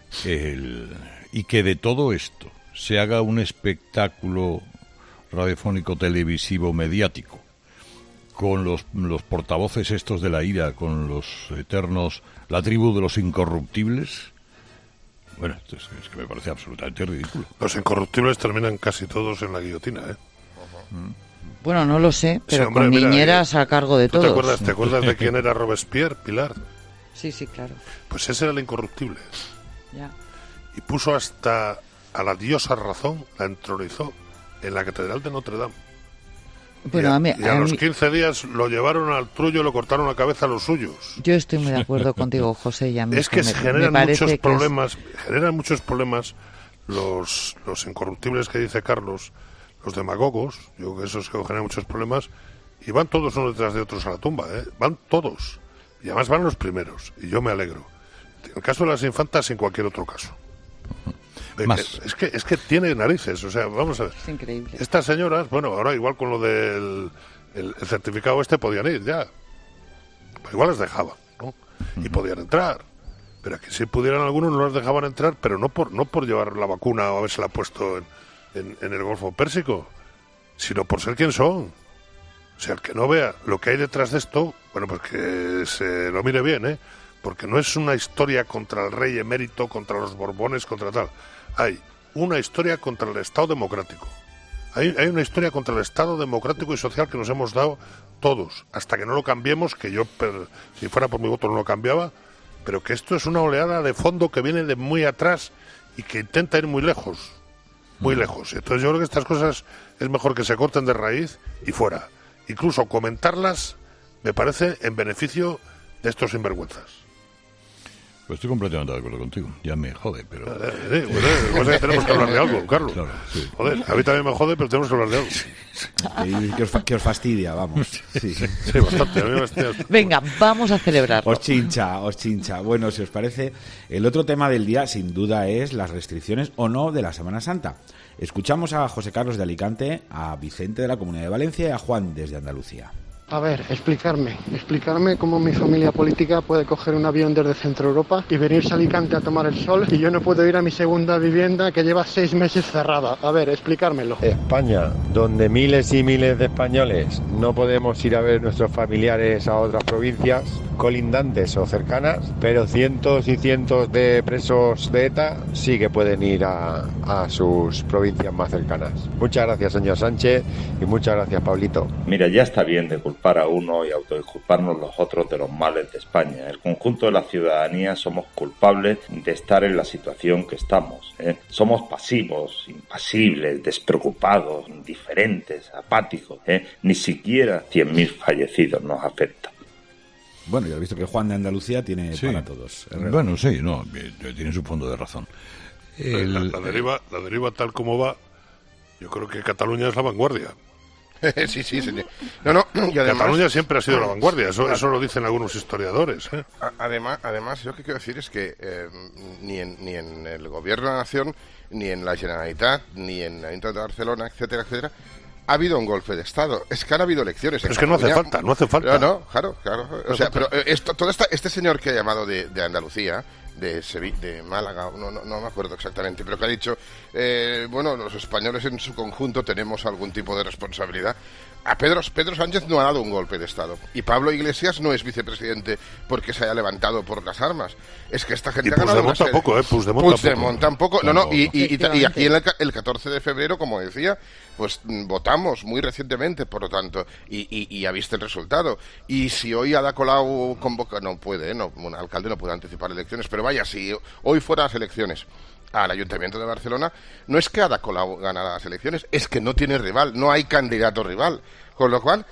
y que de todo esto se haga un espectáculo radiofónico, televisivo, mediático con los portavoces estos de la ira, con los eternos, la tribu de los incorruptibles. Bueno, es que me parece absolutamente ridículo. Los incorruptibles terminan casi todos en la guillotina, Bueno, no lo sé, pero sí, hombre, con niñeras a cargo de todos. ¿Te acuerdas de quién era Robespierre, Pilar? Sí, claro. Pues ese era el incorruptible. Ya. Y puso hasta a la diosa razón, la entronizó en la Catedral de Notre Dame. Bueno, y a los 15 días lo llevaron al trullo y lo cortaron la cabeza a los suyos. Yo estoy muy de acuerdo contigo, José. Y a mí es que se generan muchos problemas. Generan muchos problemas los incorruptibles que dice Carlos, los demagogos. Yo creo que esos que generan muchos problemas. Y van todos unos detrás de otros a la tumba, Van todos. Y además van los primeros, y yo me alegro. En el caso de las infantas, en cualquier otro caso. Es que tiene narices, o sea, vamos a ver. Es increíble. Estas señoras, bueno, ahora igual con lo del el certificado podían ir ya. Pues igual les dejaban, ¿no? Y podían entrar. pero que si pudieran algunos no las dejaban entrar, pero no por llevar la vacuna o habérsela puesto en el Golfo Pérsico, sino por ser quien son. O sea, el que no vea lo que hay detrás de esto, bueno, pues que se lo mire bien, porque no es una historia contra el rey emérito, contra los Borbones, contra tal. Hay una historia contra el Estado democrático. Hay una historia contra el Estado democrático y social que nos hemos dado todos, hasta que no lo cambiemos, que yo, si fuera por mi voto, no lo cambiaba, pero que esto es una oleada de fondo que viene de muy atrás y que intenta ir muy lejos. Entonces yo creo que estas cosas es mejor que se corten de raíz y fuera. Incluso comentarlas me parece en beneficio de estos sinvergüenzas. Pues estoy completamente de acuerdo contigo. Ya me jode, pero... tenemos que hablar de algo, Carlos. Claro, sí. Joder, a mí también me jode, pero tenemos que hablar de algo. Y que os fastidia, vamos. Sí, bastante. A mí me fastidia. Venga, vamos a celebrarlo. Os chincha. Bueno, si os parece, el otro tema del día, sin duda, es las restricciones o no de la Semana Santa. Escuchamos a José Carlos de Alicante, a Vicente de la Comunidad de Valencia y a Juan desde Andalucía. A ver, explicarme cómo mi familia política puede coger un avión desde Centro Europa y venirse a Alicante a tomar el sol y yo no puedo ir a mi segunda vivienda que lleva 6 meses cerrada. A ver, explicármelo. España, donde miles y miles de españoles no podemos ir a ver nuestros familiares a otras provincias colindantes o cercanas, pero cientos y cientos de presos de ETA sí que pueden ir a sus provincias más cercanas. Muchas gracias, señor Sánchez, y muchas gracias, Pablito. Mira, ya está bien de culpar a uno y autodisculparnos los otros de los males de España. El conjunto de la ciudadanía somos culpables de estar en la situación que estamos. Somos pasivos, impasibles, despreocupados, indiferentes, apáticos. Ni siquiera 100.000 fallecidos nos afectan. Bueno, ya he visto que Juan de Andalucía tiene para todos. Bueno, sí, tiene su fondo de razón. La deriva tal como va, yo creo que Cataluña es la vanguardia. Sí, señor. No, y además, Cataluña siempre ha sido la vanguardia, eso lo dicen algunos historiadores. Además, yo lo que quiero decir es que ni en el Gobierno de la Nación, ni en la Generalitat, ni en el Ayuntamiento de Barcelona, etcétera, ha habido un golpe de Estado. Es que han habido elecciones. Es que no hace falta. No, claro. O sea, pero este señor que ha llamado de Andalucía, de Sevilla, de Málaga, no me acuerdo exactamente, pero que ha dicho, los españoles en su conjunto tenemos algún tipo de responsabilidad. A Pedro Sánchez no ha dado un golpe de Estado y Pablo Iglesias no es vicepresidente porque se haya levantado por las armas. Es que esta gente ha ganado una serie. Puigdemont tampoco. Y aquí el 14 de febrero, como decía, pues votamos muy recientemente, por lo tanto, y ya viste el resultado. Y si hoy Ada Colau convoca, un alcalde no puede anticipar elecciones, pero vaya, si hoy fueran las elecciones al Ayuntamiento de Barcelona, no es que Ada Colau ganara las elecciones, es que no tiene rival, no hay candidato rival, con lo cual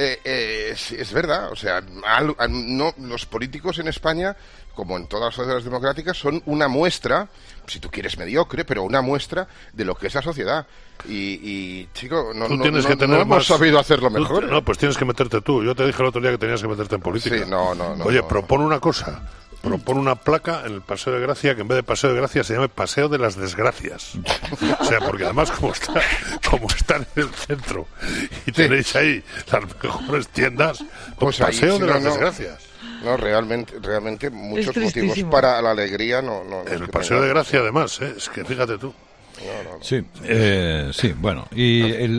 es verdad, o sea, los políticos en España, como en todas las sociedades democráticas, son una muestra, si tú quieres mediocre, pero una muestra de lo que es la sociedad. Y chico, no hemos sabido hacerlo mejor. No, pues tienes que meterte tú. Yo te dije el otro día que tenías que meterte en política. Sí, Oye, propone una cosa. Propone una placa en el Paseo de Gracia que en vez de Paseo de Gracia se llame Paseo de las Desgracias. O sea, porque además como está en el centro y tenéis ahí las mejores tiendas, pues Paseo de las Desgracias. No, realmente muchos motivos para la alegría no el Paseo de Gracia además, es que fíjate tú. Sí, bueno, y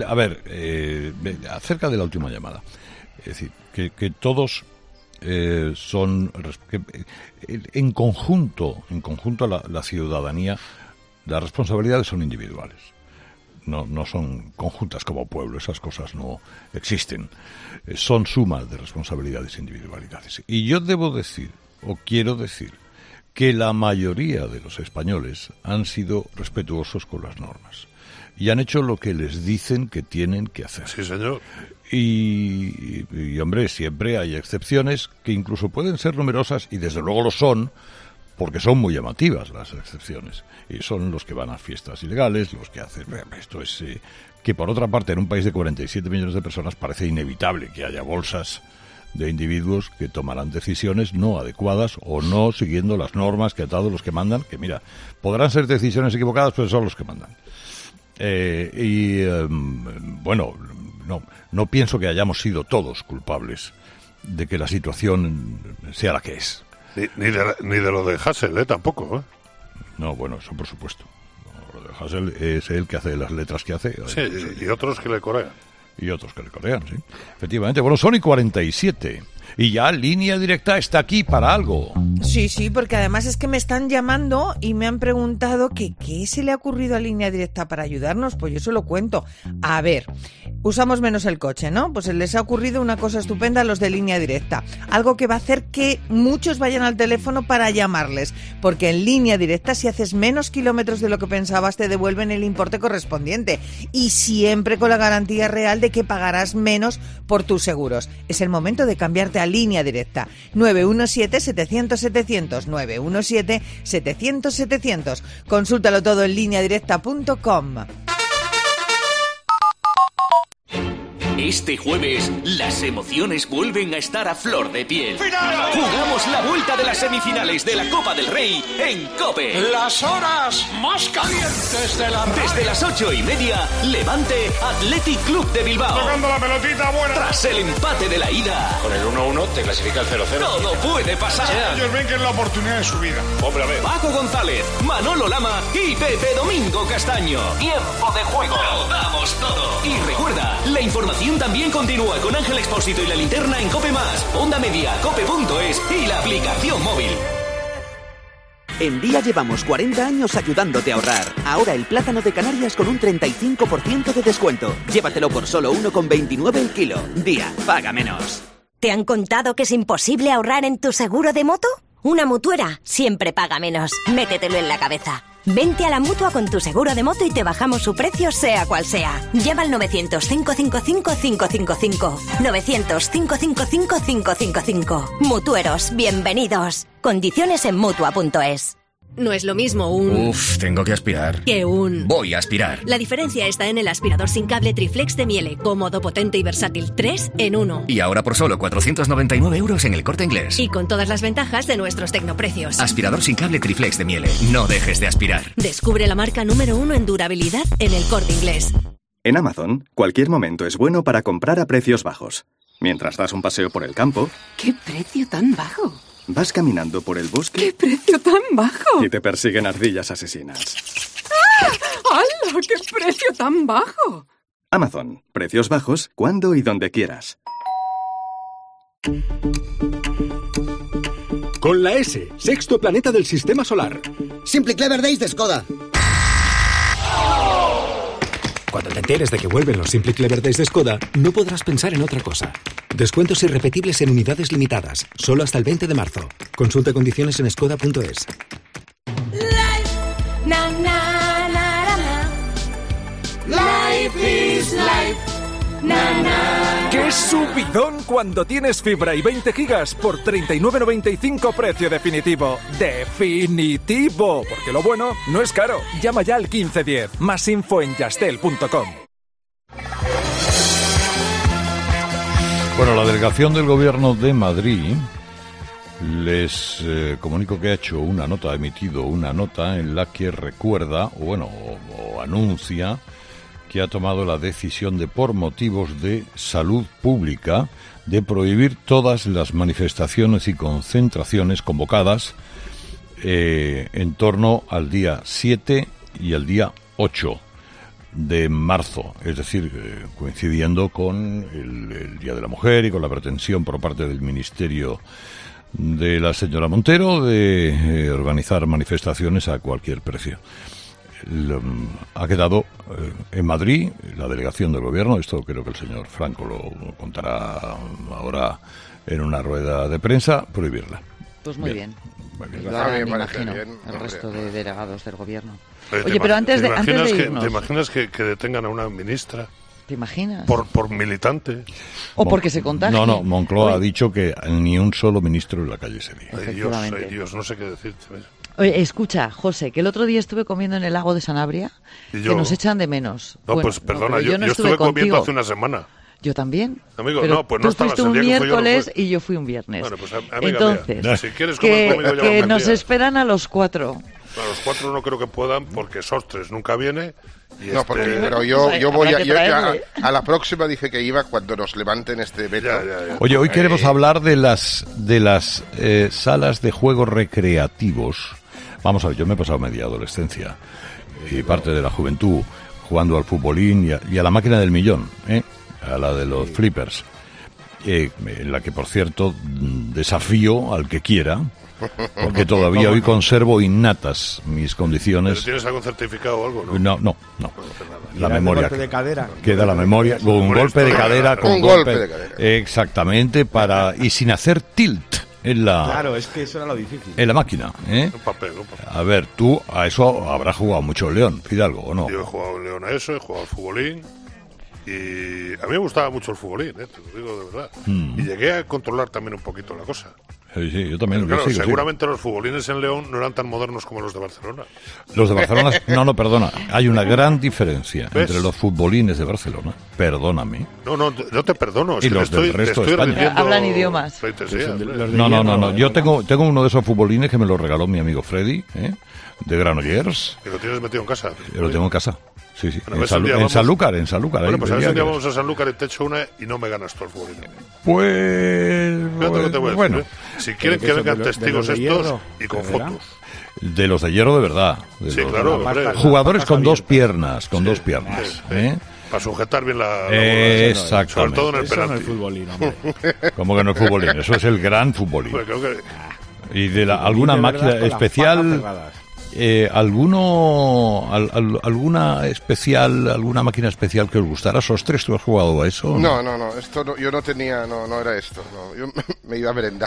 acerca de la última llamada, es decir, que todos son en conjunto la ciudadanía, las responsabilidades son individuales, no son conjuntas como pueblo, esas cosas no existen, son sumas de responsabilidades e individualidades. Y yo quiero decir que la mayoría de los españoles han sido respetuosos con las normas y han hecho lo que les dicen que tienen que hacer. Sí, señor. Y hombre, siempre hay excepciones que incluso pueden ser numerosas y desde luego lo son, porque son muy llamativas las excepciones. Y son los que van a fiestas ilegales, los que hacen... Esto es que por otra parte en un país de 47 millones de personas parece inevitable que haya bolsas de individuos que tomarán decisiones no adecuadas o no siguiendo las normas que a todos los que mandan, que mira, podrán ser decisiones equivocadas, pero son los que mandan. No pienso que hayamos sido todos culpables de que la situación sea la que es. Ni de lo de Hassel, tampoco, ¿eh? No, bueno, eso por supuesto. Lo de Hassel es el que hace las letras que hace. Sí, y otros que le corean. Y otros que le corean, sí. Efectivamente. Bueno, son y 47. Y ya Línea Directa está aquí para algo. Sí, porque además es que me están llamando y me han preguntado que qué se le ha ocurrido a Línea Directa para ayudarnos. Pues yo se lo cuento. A ver, usamos menos el coche, ¿no? Pues les ha ocurrido una cosa estupenda a los de Línea Directa. Algo que va a hacer que muchos vayan al teléfono para llamarles. Porque en Línea Directa, si haces menos kilómetros de lo que pensabas, te devuelven el importe correspondiente. Y siempre con la garantía real de que pagarás menos por tus seguros. Es el momento de cambiarte a Línea Directa. 917-700-700. 917-700-700. Consúltalo todo en lineadirecta.com. Este jueves, las emociones vuelven a estar a flor de piel. ¡Final! Jugamos la vuelta de las semifinales de la Copa del Rey en COPE. Las horas más calientes de la radio. Desde las 8:30, Levante Athletic Club de Bilbao. Tocando la pelotita buena. Tras el empate de la ida. Con el 1-1 te clasifica el 0-0. Todo puede pasar. Ellos ven que es la oportunidad de su vida. Hombre, a ver. Paco González, Manolo Lama y Pepe Domingo Castaño. Tiempo de juego. Lo damos todo. Y recuerda, la información también continúa con Ángel Expósito y la linterna en COPE+, Onda Media, cope.es y la aplicación móvil. En Día llevamos 40 años ayudándote a ahorrar. Ahora el plátano de Canarias con un 35% de descuento. Llévatelo por solo 1,29 el kilo. Día, paga menos. ¿Te han contado que es imposible ahorrar en tu seguro de moto? Una mutuera siempre paga menos. Métetelo en la cabeza. Vente a la Mutua con tu seguro de moto y te bajamos su precio sea cual sea. Llama al 900-555-555. 900-555-555. Mutueros, bienvenidos. Condiciones en Mutua.es. No es lo mismo un... Uf, tengo que aspirar. Que un... Voy a aspirar. La diferencia está en el aspirador sin cable Triflex de Miele. Cómodo, potente y versátil. 3 en 1. Y ahora por solo 499 euros en El Corte Inglés. Y con todas las ventajas de nuestros tecnoprecios. Aspirador sin cable Triflex de Miele. No dejes de aspirar. Descubre la marca número 1 en durabilidad en El Corte Inglés. En Amazon, cualquier momento es bueno para comprar a precios bajos. Mientras das un paseo por el campo... ¡Qué precio tan bajo! Vas caminando por el bosque... ¡Qué precio tan bajo! Y te persiguen ardillas asesinas. ¡Ah! ¡Hala! ¡Qué precio tan bajo! Amazon. Precios bajos cuando y donde quieras. Con la S, sexto planeta del Sistema Solar. Simply Clever Days de Skoda. Cuando te enteres de que vuelven los Simply Clever Days de Skoda, no podrás pensar en otra cosa. Descuentos irrepetibles en unidades limitadas, solo hasta el 20 de marzo. Consulta condiciones en skoda.es. Life is life. ¡Qué subidón cuando tienes fibra y 20 gigas por 39,95 precio definitivo! ¡Definitivo! Porque lo bueno no es caro. Llama ya al 1510. Más info en yastel.com. Bueno, la delegación del Gobierno de Madrid les comunico que ha emitido una nota en la que recuerda, o anuncia que ha tomado la decisión de, por motivos de salud pública, de prohibir todas las manifestaciones y concentraciones convocadas en torno al día 7 y al día 8 de marzo, es decir, coincidiendo con el Día de la Mujer y con la pretensión por parte del Ministerio de la señora Montero de organizar manifestaciones a cualquier precio. Ha quedado en Madrid la delegación del Gobierno, esto creo que el señor Franco lo contará ahora en una rueda de prensa, prohibirla. Pues muy bien. Bien. Yo ahora me imagino el resto de delegados del Gobierno. Oye, pero antes de irnos... ¿Te irnos... imaginas que detengan a una ministra? ¿Te imaginas? Por militante. O porque se contagie. No, Moncloa ha dicho que ni un solo ministro en la calle ese día. Ay, Dios, no sé qué decirte. Oye, escucha, José, que el otro día estuve comiendo en el lago de Sanabria, que nos echan de menos. No, pues perdona, yo estuve comiendo hace una semana. Yo también. Amigo, pero no, pues no tú fuiste un miércoles y yo fui un viernes. Bueno, pues entonces, mía, si quieres comer conmigo, que nos esperan a los 4. A los 4 no creo que puedan porque Sostres nunca viene. Y no, pero yo voy a la próxima dije que iba cuando nos levanten este veto. Ya. Oye, hoy queremos hablar de las salas de juegos recreativos. Vamos a ver, yo me he pasado media adolescencia y parte de la juventud jugando al futbolín y a la máquina del millón, a la de los flippers, en la que, por cierto, desafío al que quiera, porque todavía hoy conservo innatas mis condiciones. ¿Pero tienes algún certificado o algo? No. La memoria. Golpe de cadera. Queda la memoria con un golpe de cadera, con golpe de cadera. Exactamente, y sin hacer tilt en la. Claro, es que eso era lo difícil. En la máquina, Un papel. A ver, tú a eso habrás jugado mucho en León, Fidalgo, ¿o no? Yo he jugado en León a eso, he jugado al futbolín. Y a mí me gustaba mucho el futbolín, te lo digo de verdad. Y llegué a controlar también un poquito la cosa. Sí, yo también. Pero claro, seguramente los futbolines en León no eran tan modernos como los de Barcelona. Los de Barcelona, no, perdona. Hay una gran diferencia entre los futbolines de Barcelona, perdóname. No te perdono. Y los del resto de España. Hablan idiomas. No. Yo tengo uno de esos futbolines que me lo regaló mi amigo Freddy, de Granollers. ¿Y lo tienes metido en casa? Lo tengo en casa. Sí. Bueno, en Sanlúcar. Bueno, pues a ver si un día vamos a Sanlúcar y te echo una y no me ganas todo el futbolín. Pues bueno. Si quieren que vengan testigos estos y con fotos. De los de hierro de verdad. Sí, claro. Jugadores con dos piernas, Para sujetar bien la exactamente. Sobre todo en el penalti. No es futbolín, hombre. ¿Cómo que no es futbolín? Eso es el gran futbolín. Pues creo que... Y de alguna máquina especial... alguna máquina especial que os gustara? ¿Sostres, tú has jugado a eso? No, esto no, yo no tenía, no era esto, yo me iba a merendar.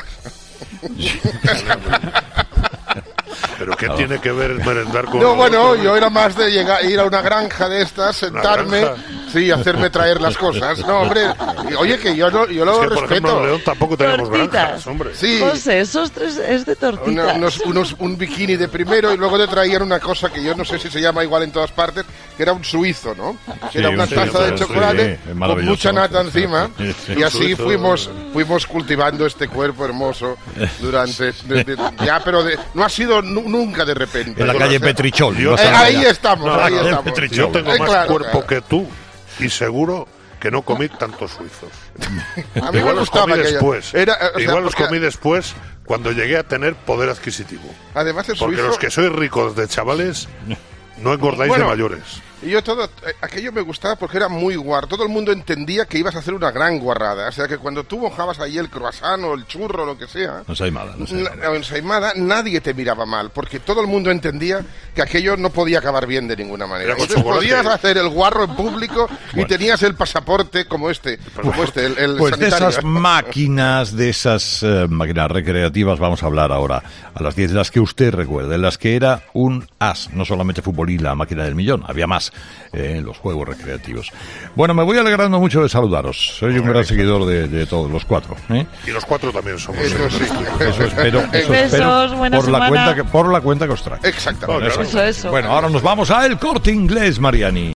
¿Pero qué tiene que ver merendar con...? No, bueno, yo era más de ir a una granja de estas, sentarme, hacerme traer las cosas. No, hombre, oye, que yo lo es que, respeto. Por ejemplo, en León tampoco teníamos granjas, hombre. Sí. José, esos tres es de tortitas. Un bikini de primero y luego te traían una cosa que yo no sé si se llama igual en todas partes, que era un suizo, ¿no? Que era una taza de chocolate con mucha nata encima y así fuimos cultivando este cuerpo hermoso durante... no ha sido nunca de repente. En la calle Petrichol. Ahí estamos. Yo tengo más cuerpo que tú y seguro que no comí tantos suizos. A mí igual me gustaba comí después. Los comí después cuando llegué a tener poder adquisitivo. Además el porque suizo... los que sois ricos de chavales no engordáis de mayores. Y yo aquello me gustaba porque era muy guar. Todo el mundo entendía que ibas a hacer una gran guarrada. O sea, que cuando tú mojabas ahí el croissant o el churro o lo que sea... ensaimada, nadie te miraba mal. Porque todo el mundo entendía que aquello no podía acabar bien de ninguna manera. Entonces podías hacer el guarro en público y tenías el pasaporte como el pues sanitario. De esas máquinas recreativas vamos a hablar ahora. A las 10 de las que usted recuerde. En las que era un as. No solamente futbolín, la máquina del millón. Había más. En los juegos recreativos. Bueno, me voy alegrando mucho de saludaros. Soy un gran seguidor de todos los 4. Y los 4 también somos. Eso espero. Buena por la cuenta que os trae. Exactamente. Bueno, ahora nos vamos a El Corte Inglés, Mariani.